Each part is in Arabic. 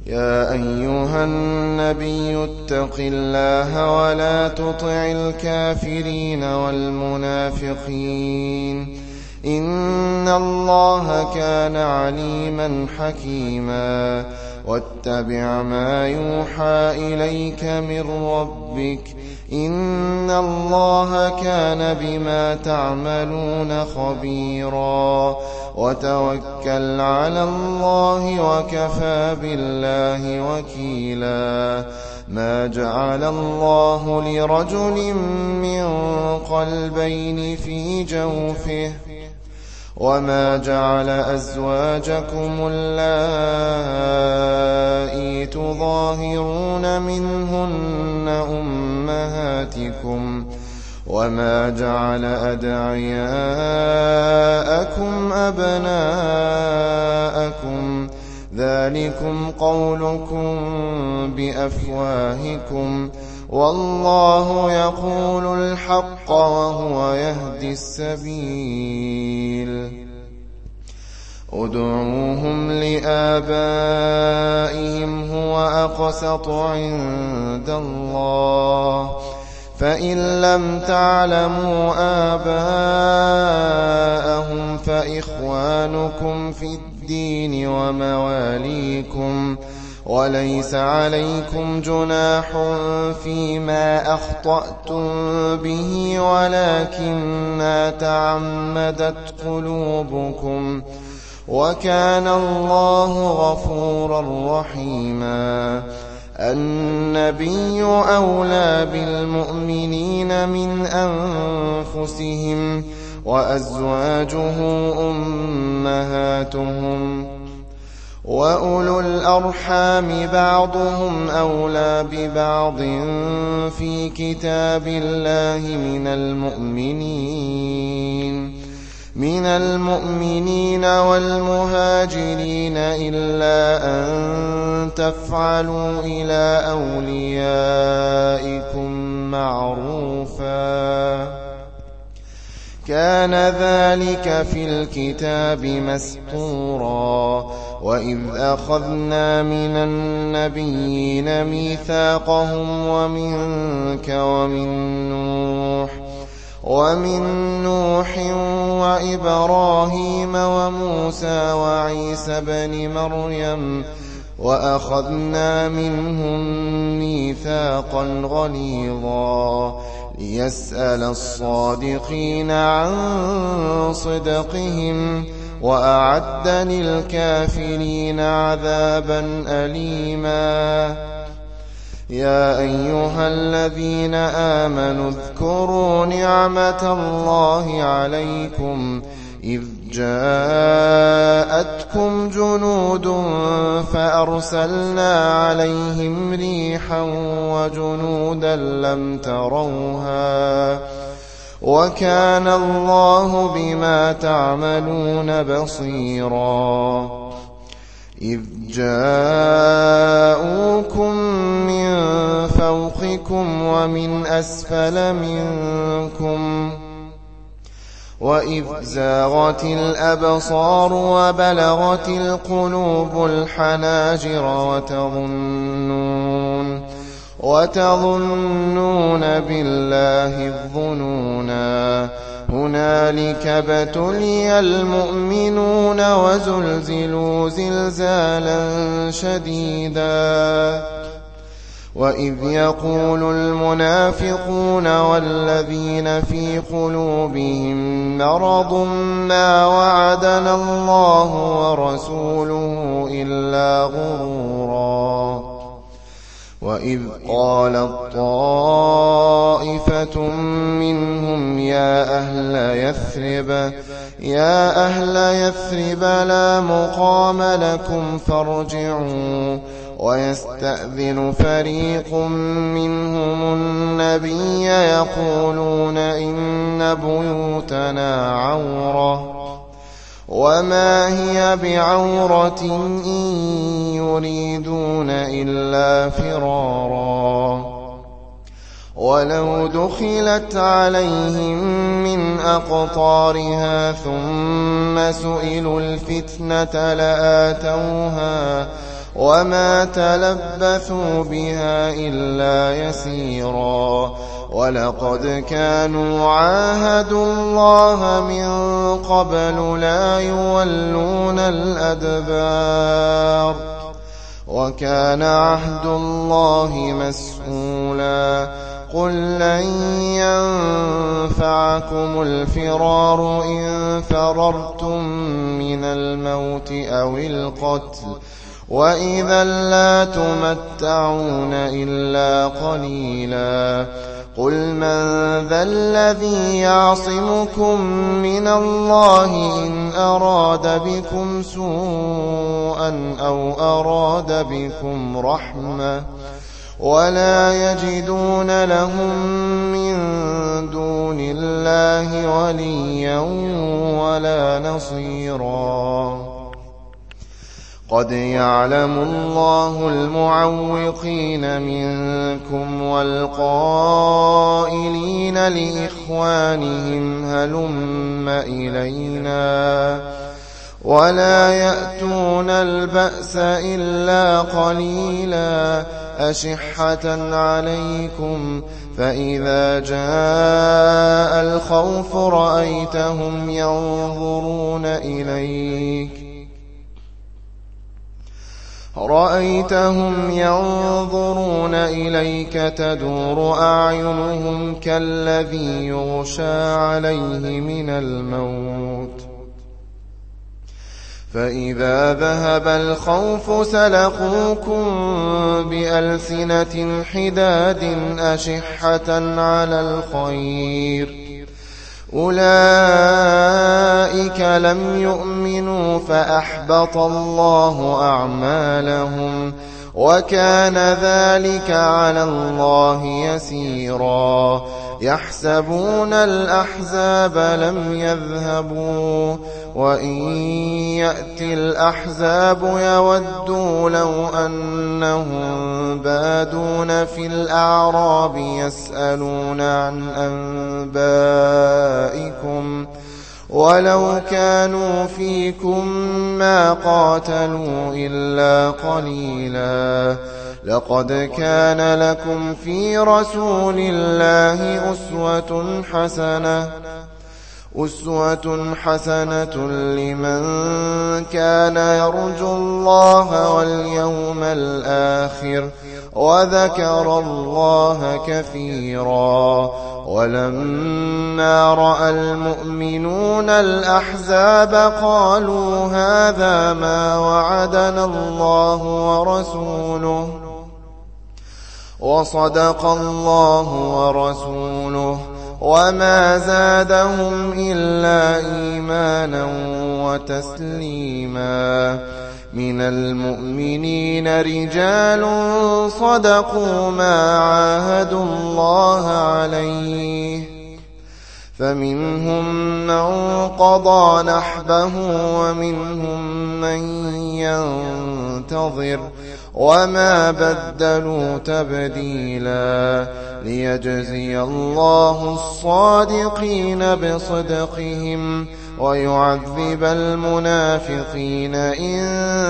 يا أيها النبي اتق الله ولا تطع الكافرين والمنافقين إن الله كان عليما حكيما واتبع ما يوحى إليك من ربك إن الله كان بما تعملون خبيرا وتوكل على الله وكفى بالله وكيلا ما جعل الله لرجل من قلبين في جوفه وما جعل أزواجكم اللائي تظاهرون منهن أمهاتكم وما جعل أدعياءكم أبناءكم ذلكم قولكم بأفواهكم والله يقول الحق وهو يهدي السبيل ادعوهم لآبائهم هو أقسط عند الله فإن لم تعلموا آباءهم فإخوانكم في الدين ومواليكم وليس عليكم جناح فيما أخطأتم به ولكن ما تعمدت قلوبكم وكان الله غفورا رحيما النبي أولى بالمؤمنين من أنفسهم وأزواجه أمهاتهم وأولو الأرحام بعضهم أولى ببعض في كتاب الله من المؤمنين والمهاجرين إلا أن تفعلوا إلى أوليائكم معروفا كان ذلك في الكتاب مسطورا وإذ أخذنا من النبيين ميثاقهم ومنك ومن نوح وإبراهيم وموسى وعيسى بن مريم وأخذنا منهم ميثاقا غليظا ليسأل الصادقين عن صدقهم وأعد للكافرين عذابا أليما يا أيها الذين آمنوا اذكروا نعمة الله عليكم إذ جاءتكم جنود فأرسلنا عليهم ريحا وجنودا لم تروها وكان الله بما تعملون بصيرا إذ جاءوكم من فوقكم ومن أسفل منكم وإذ زاغت الأبصار وبلغت القلوب الحناجر وتظنون بالله الظنونا هنالك ابتلي المؤمنون وزلزلوا زلزالا شديدا وإذ يقول المنافقون والذين في قلوبهم مرض ما وعدنا الله ورسوله إلا غرورا وإذ قالت طائفة منهم يا أهل يثرب لا مقام لكم فارجعوا ويستأذن فريق منهم النبي يقولون إن بيوتنا عورة وما هي بعورة إن يريدون إلا فرارا ولو دخلت عليهم من أقطارها ثم سئلوا الفتنة لآتوها وما تلبثوا بها إلا يسيرا ولقد كانوا عاهدوا الله من قبل لا يولون الأدبار وكان عهد الله مسؤولا قل لن ينفعكم الفرار إن فررتم من الموت أو القتل وإذا لا تمتعون إلا قليلا قل من ذا الذي يعصمكم من الله إن أراد بكم سوءا أو أراد بكم رحمة ولا يجدون لهم من دون الله وليا ولا نصيرا قد يعلم الله المعوقين منكم والقائلين لإخوانهم هلم إلينا ولا يأتون البأس إلا قليلا أشحة عليكم فإذا جاء الخوف رأيتهم ينظرون إليك تدور أعينهم كالذي يغشى عليه من الموت فإذا ذهب الخوف سلقوكم بألسنة حداد أشحة على الخير أولئك لم يؤمنوا فأحبط الله أعمالهم وكان ذلك على الله يسيرا يحسبون الأحزاب لم يذهبوا وإن يأتي الأحزاب يودوا لو أنهم بادون في الأعراب يسألون عن أنبائكم ولو كانوا فيكم ما قاتلوا إلا قليلا لقد كان لكم في رسول الله أسوة حسنة لمن كان يرجو الله واليوم الآخر وذكر الله كثيرا ولما رأى المؤمنون الأحزاب قالوا هذا ما وعدنا الله ورسوله وصدق الله ورسوله وما زادهم إلا إيمانا وتسليما من المؤمنين رجال صدقوا ما عاهدوا الله عليه فمنهم من قضى نحبه ومنهم من ينتظر وما بدلوا تبديلا ليجزي الله الصادقين بصدقهم ويعذب المنافقين إن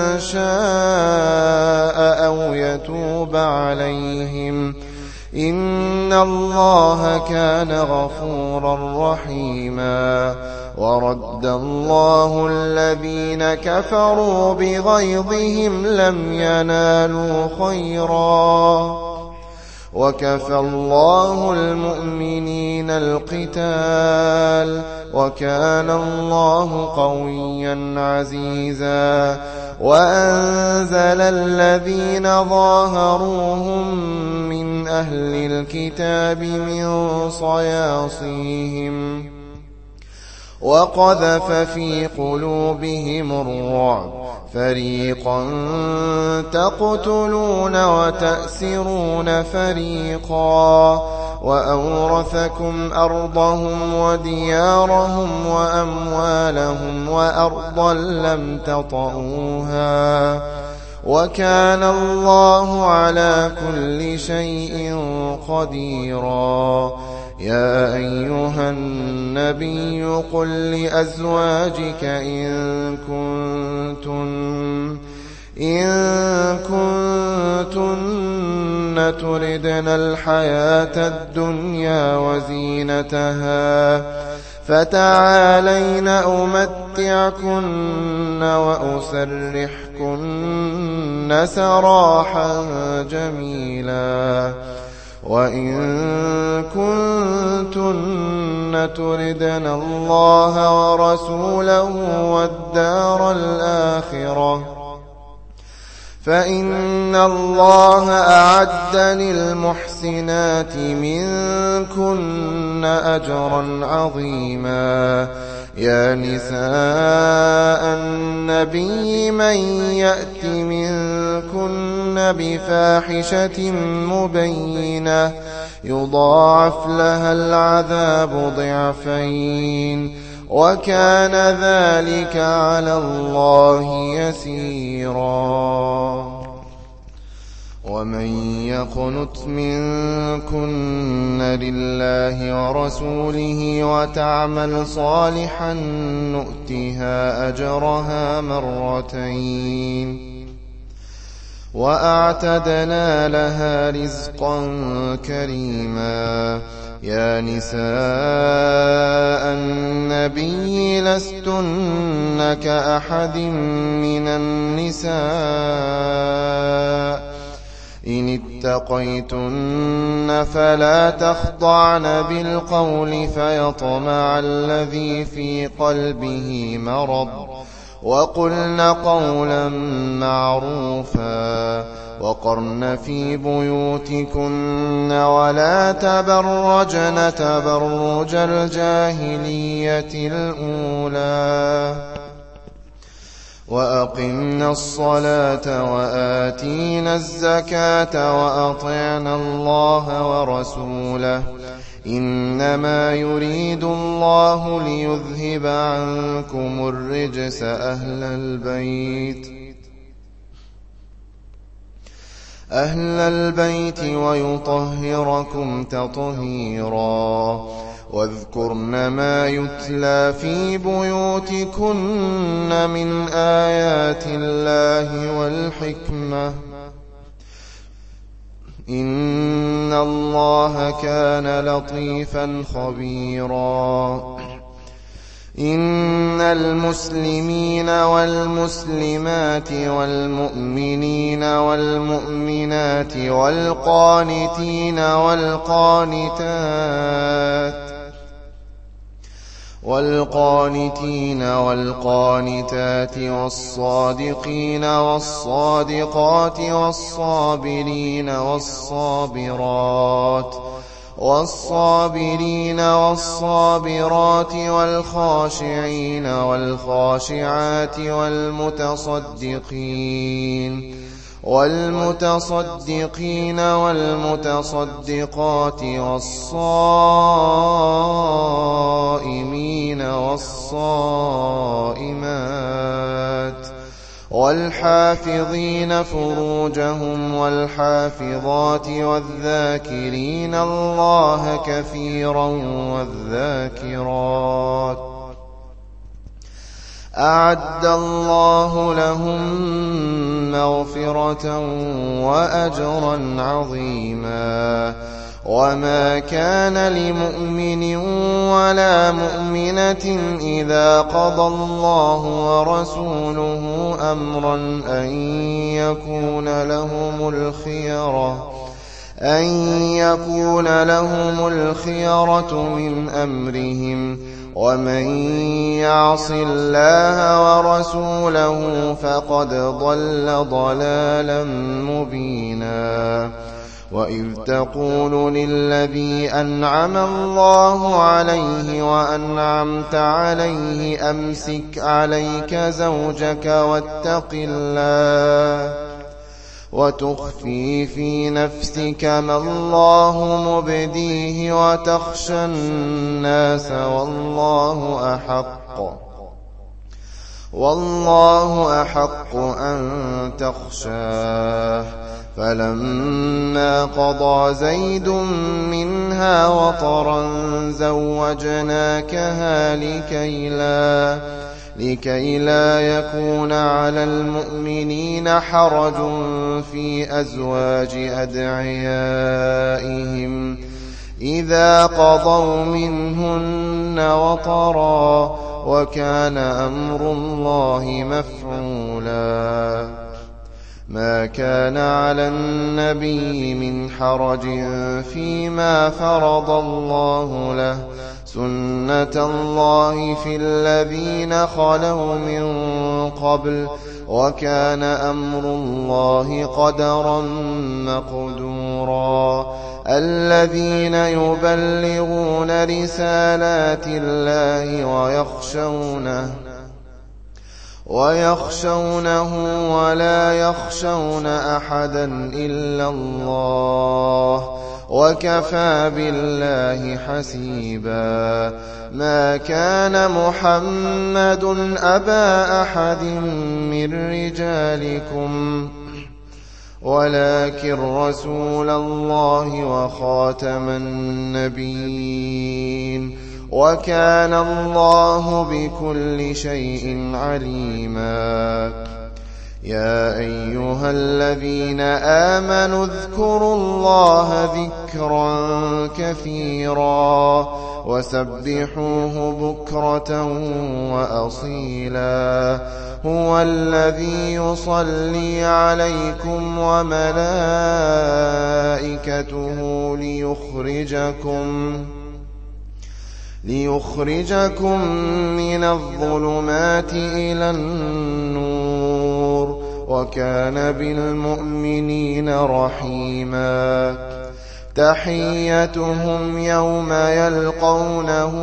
شاء أو يتوب عليهم إن الله كان غفورا رحيما ورد الله الذين كفروا بغيظهم لم ينالوا خيرا وكفى الله المؤمنين القتال وكان الله قويا عزيزا وأنزل الذين ظاهروهم من أهل الكتاب من صياصيهم وقذف في قلوبهم الرعب فريقا تقتلون وتأسرون فريقا وأورثكم أرضهم وديارهم وأموالهم وأرضا لم تطئوها وكان الله على كل شيء قديرا يا أيها النبي قل لأزواجك إن كنتن تردن الحياة الدنيا وزينتها فتعالين أمتعكن وأسرحكن سراحا جميلا وإن كنتن تردن الله ورسوله والدار الآخرة فإن الله أعد للمحسنات منكن أجرا عظيما يا نساء النبي من يأت منكن بفاحشة مبينة يضاعف لها العذاب ضعفين وكان ذلك على الله يسيرا ومن يقنت منكن لله ورسوله وتعمل صالحا نؤتها أجرها مرتين وأعتدنا لها رزقا كريما يا نساء النبي لستن كأحد من النساء إن اتقيتن فلا تخضعن بالقول فيطمع الذي في قلبه مرض وقلن قولا معروفا وقرن في بيوتكن ولا تبرجن تبرج الجاهلية الأولى وأقمنا الصلاة وآتينا الزكاة وأطعنا الله ورسوله إنما يريد الله ليذهب عنكم الرجس أهل البيت ويطهركم تطهيرا واذكرن ما يتلى في بيوتكن من آيات الله والحكمة إن الله كان لطيفا خبيرا إن المسلمين والمسلمات والمؤمنين والمؤمنات والقانتين والقانتات والصادقين والصادقات والصابرين والصابرات والخاشعين والخاشعات والمتصدقين والمتصدقات والصائمين والصائمات والحافظين فروجهم والحافظات والذاكرين الله كثيرا والذاكرات أعد الله لهم مغفرة وأجرا عظيما وما كان لمؤمن ولا مؤمنة إذا قضى الله ورسوله أمرا أن يكون لهم الخيرة من أمرهم ومن يعص الله ورسوله فقد ضل ضلالا مبينا وإذ تقول للذي أنعم الله عليه وأنعمت عليه أمسك عليك زوجك واتق الله وتخفي في نفسك ما الله مبديه وتخشى الناس والله أحق أن تخشاه فلما قضى زيد منها وطرا زوجناكها لكي لا يكون على المؤمنين حرج في أزواج أدعيائهم إذا قضوا منهن وطرا وكان أمر الله مفعولا ما كان على النبي من حرج فيما فرض الله له سنة الله في الذين خلوا من قبل وكان أمر الله قدرا مقدورا الذين يبلغون رسالات الله ويخشونه ولا يخشون أحدا إلا الله وكفى بالله حسيبا ما كان محمد أبا أحد من رجالكم ولكن رسول الله وخاتم النبيين وكان الله بكل شيء عليما يا أيها الذين آمنوا اذكروا الله ذكرا كثيرا وسبحوه بكرة وأصيلا هو الذي يصلي عليكم وملائكته ليخرجكم من الظلمات إلى النور وكان بالمؤمنين رحيما تحيتهم يوم يلقونه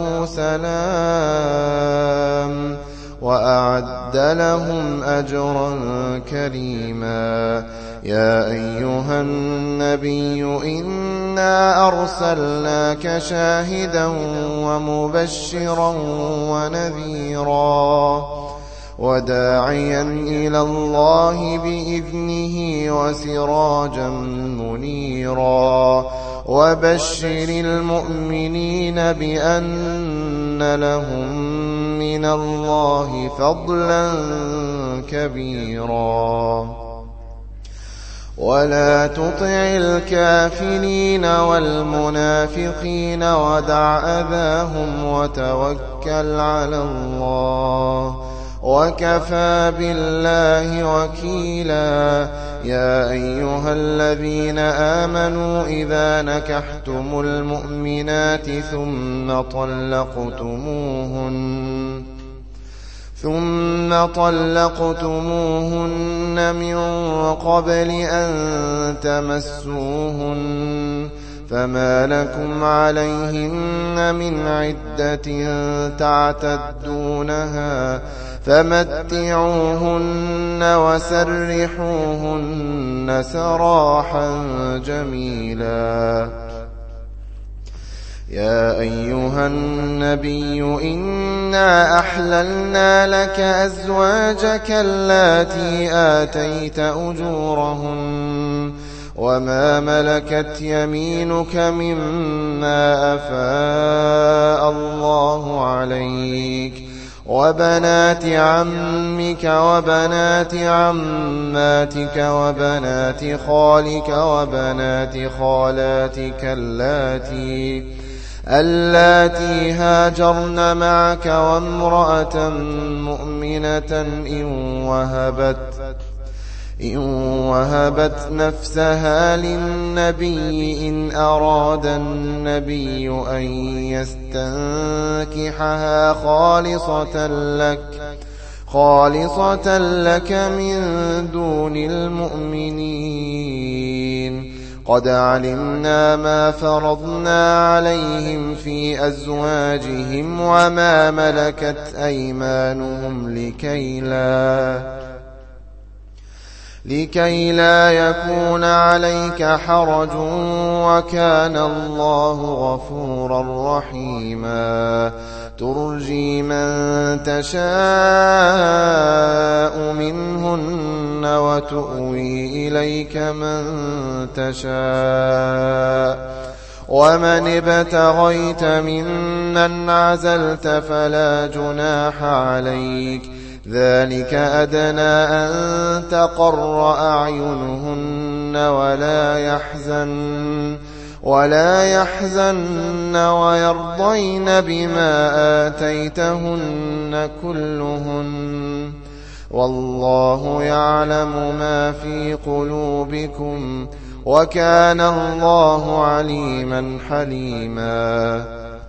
سلام وأعد لهم أجرا كريما يا أيها النبي إنا أرسلناك شاهدا ومبشرا ونذيرا وداعيا إلى الله بإذنه وسراجا منيرا وبشر المؤمنين بأن لهم من الله فضلا كبيرا ولا تطع الكافرين والمنافقين ودع أذاهم وتوكل على الله وكفى بالله وكيلا يا أيها الذين آمنوا إذا نكحتم المؤمنات ثم طلقتموهن من قبل أن تمسوهن فما لكم عليهن من عدة تعتدونها فمتعوهن وسرحوهن سراحا جميلا يا أيها النبي إنا أحللنا لك أزواجك اللاتي آتيت أجورهن وما ملكت يمينك مما أفاء الله عليك وبنات عمك وبنات عماتك وبنات خالك وبنات خالاتك اللاتي هاجرن معك وامرأة مؤمنة إن وهبت نفسها للنبي إن أراد النبي أن يستنكحها خالصة لك من دون المؤمنين قد علمنا ما فرضنا عليهم في أزواجهم وما ملكت أيمانهم لكي لا يكون عليك حرج وكان الله غفورا رحيما ترجي من تشاء منهن وتؤوي إليك من تشاء ومن ابتغيت ممن عزلت فلا جناح عليك ذلك أدنى أن تقر أعينهن ولا يحزن ويرضين بما آتيتهن كلهن والله يعلم ما في قلوبكم وكان الله عليما حليما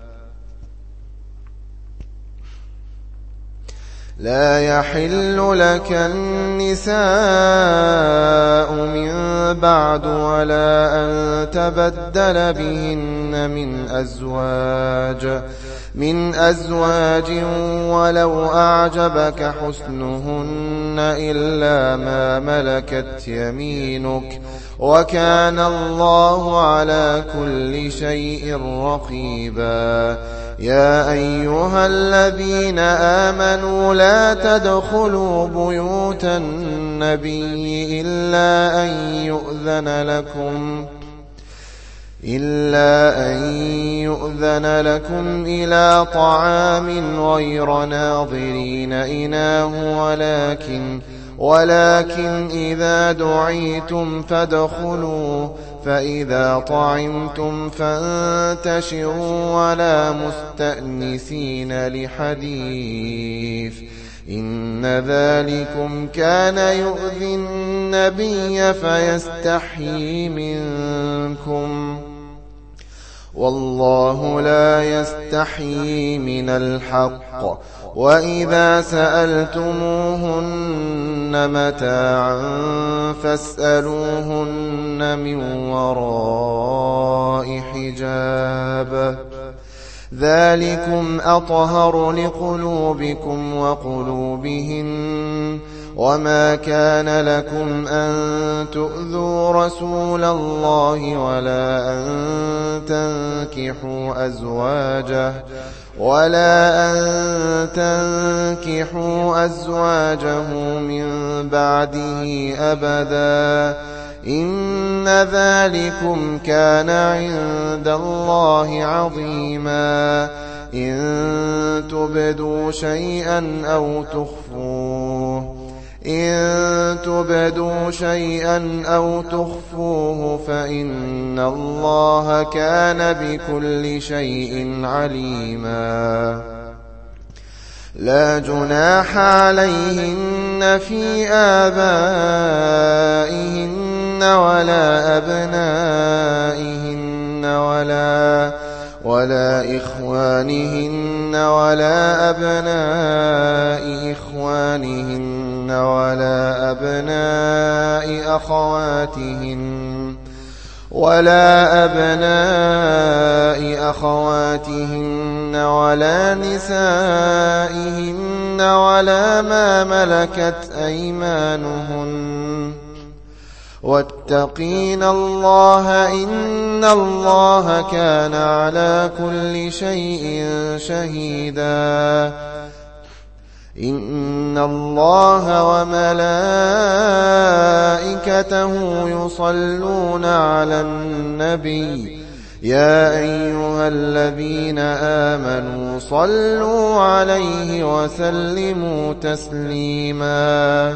لا يحل لك النساء من بعد ولا أن تبدل بهن من أزواج ولو أعجبك حسنهن إلا ما ملكت يمينك وكان الله على كل شيء رقيبا يا أيها الذين آمنوا لا تدخلوا بيوت النبي إلا أن يؤذن لكم إلى طعام غير ناظرين إناه ولكن إذا دعيتم فادخلوا فإذا طعمتم فانتشروا ولا مستأنسين لحديث إن ذلكم كان يؤذي النبي فيستحيي منكم والله لا يستحيي من الحق وإذا سألتموهن متاعا فاسألوهن من وراء حجاب ذلكم أطهر لقلوبكم وقلوبهن وما كان لكم أن تؤذوا رسول الله ولا أن تنكحوا أزواجه من بعده أبدا إن ذلكم كان عند الله عظيما إن تبدوا شيئا أو تخفوه فإن الله كان بكل شيء عليما لا جناح عليهن في آبائهن ولا أبنائهن ولا إخوانهن ولا أبناء إخوانهن ولا أبناء أخواتهن ولا نسائهن ولا ما ملكت أيمانهن واتقين الله إن الله كان على كل شيء شهيدا إن الله وملائكته يصلون على النبي يا أيها الذين آمنوا صلوا عليه وسلموا تسليما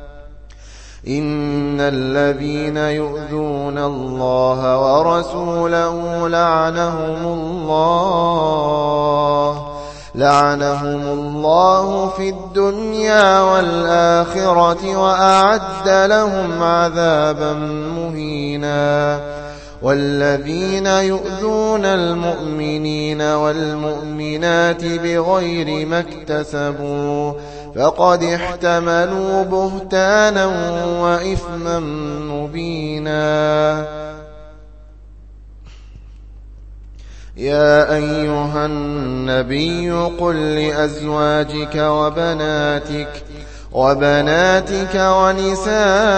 إن الذين يؤذون الله ورسوله لعنهم الله في الدنيا والآخرة وأعد لهم عذابا مهينا والذين يؤذون المؤمنين والمؤمنات بغير ما اكتسبوا فقد احتملوا بهتانا وإثما مبينا يا أيها النبي قل لأزواجك وبناتك ونساء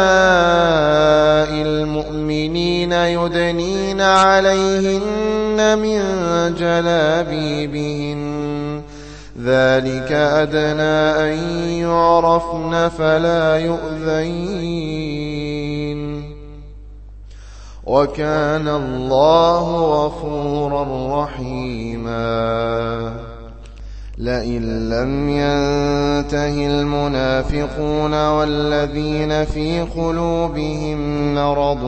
المؤمنين يدنين عليهن من جلابيبهن ذلك أدنى أن يعرفن فلا يؤذين وكان الله غفورا رحيما. لئن لم ينته المنافقون والذين في قلوبهم مرض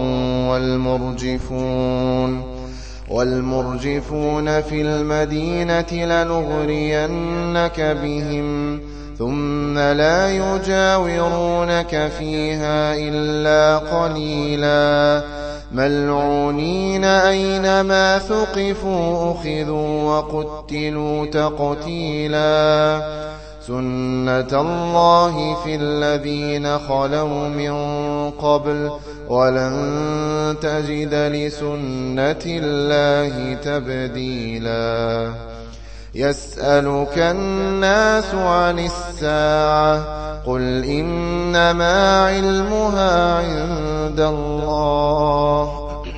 والمرجفون في المدينة لنغرينك بهم ثم لا يجاورونك فيها إلا قليلا ملعونين أينما ثقفوا أخذوا وقتلوا تقتيلا سنة الله في الذين خلوا من قبل ولن تجد لسنة الله تبديلا. يسألك الناس عن الساعة قل إنما علمها عند الله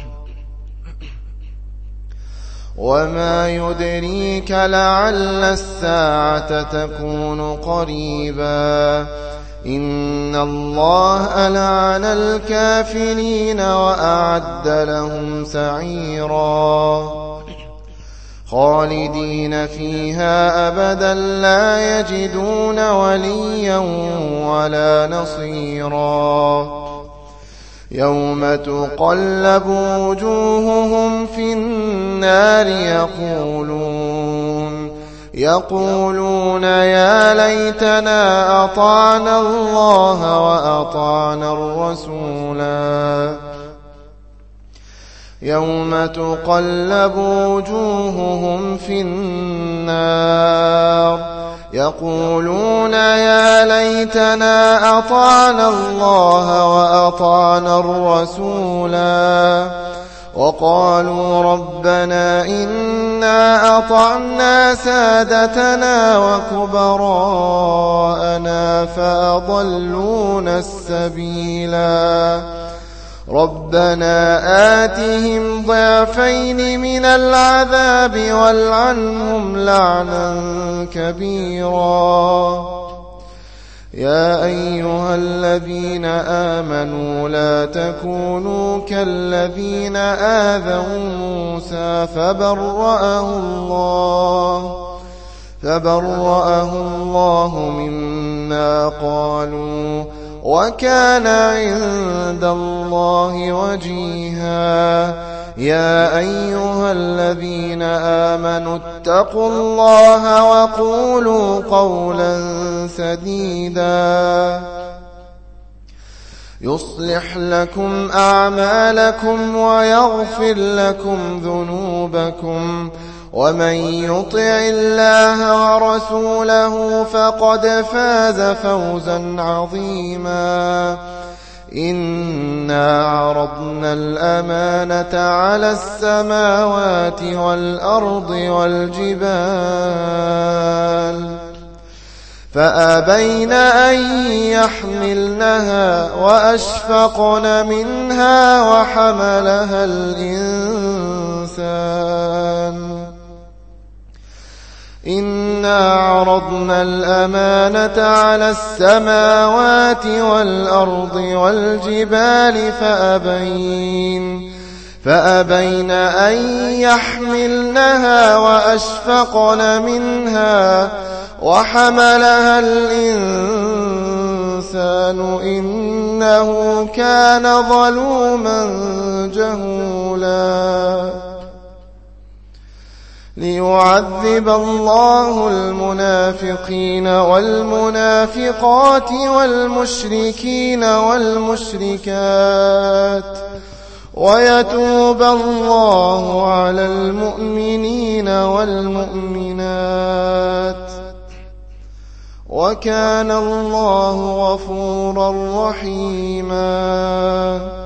وما يدريك لعل الساعة تكون قريبا. إن الله لعن الكافرين وأعد لهم سعيرا خالدين فيها أبدا لا يجدون وليا ولا نصيرا. يوم تقلب وجوههم في النار يقولون يا ليتنا أطعنا الله وأطعنا الرسولا. يوم تقلب وجوههم في النار يقولون يا ليتنا أطعنا الله وأطعنا الرسولا وقالوا ربنا إنا أطعنا سادتنا وكبراءنا فأضلونا السبيلا ربنا آتهم ضعفين من العذاب والعنهم لعنا كبيرا. يا أيها الذين آمنوا لا تكونوا كالذين آذوا موسى فبرأه الله مما قالوا وكان عند الله وجيها. يا أيها الذين آمنوا اتقوا الله وقولوا قولا سديدا يصلح لكم أعمالكم ويغفر لكم ذنوبكم ومن يطع الله ورسوله فقد فاز فوزا عظيما. إنا عرضنا الأمانة على السماوات والأرض والجبال فأبين أن يحملنها وأشفقن منها وحملها الإنسان. إنا عرضنا الأمانة على السماوات والأرض والجبال فأبين أن يحملنها وأشفقن منها وحملها الإنسان إنه كان ظلوما جهولا. ليعذب الله المنافقين والمنافقات والمشركين والمشركات ويتوب الله على المؤمنين والمؤمنات وكان الله غفورا رحيما.